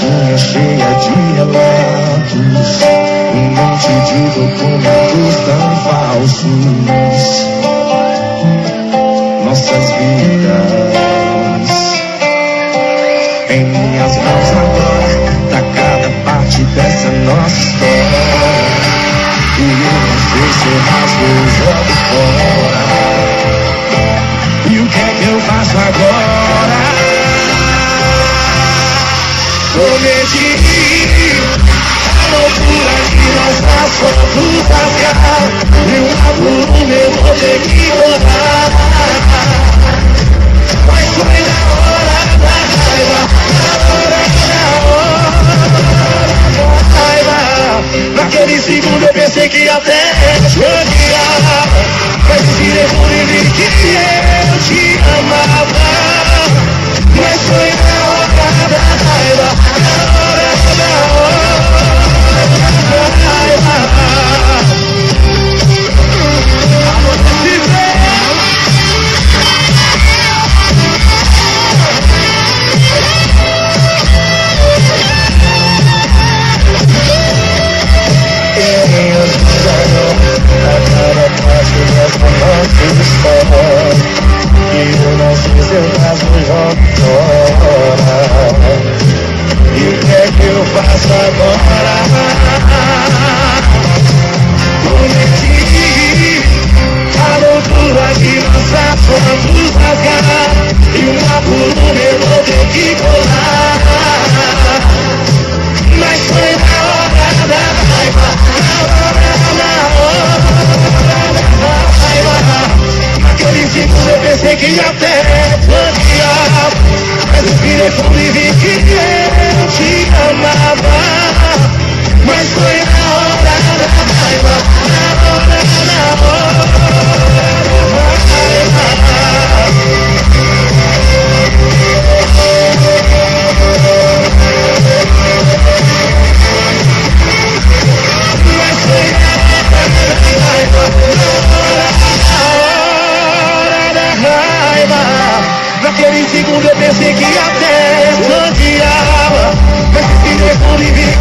unha cheia de relatos, monte de documentos tão falsos. Nossas vidas em minhas mãos agora, tá cada parte dessa nossa história. E eu não sei se eu rasgo ou jogo fora. E o que é que eu faço agora? Prometi a loucura que nós passamos rasgar. E uma por uma eu vou ter que rodar. Mas foi na hora da raiva, na hora da raiva. Naquele segundo eu pensei que até te odiava, mas tirei por ele que eu te amava. Mas foi na hora da raiva, na hora da raiva. E eu não sei se eu caso jogo fora. E o que é que eu faço agora? Prometi a loucura de lançar vamos rasgar. E uma por uma eu vou ter que colar. Mas foi na hora da raiva, na hora da raiva. Naquele segundo eu pensei que até odiava, mas eu virei fundo e vi que eu te amava. Mas foi na hora da raiva, na hora da raiva. Mas foi na hora da raiva. Naquele segundo eu pensei que até odiava, mas se depois vi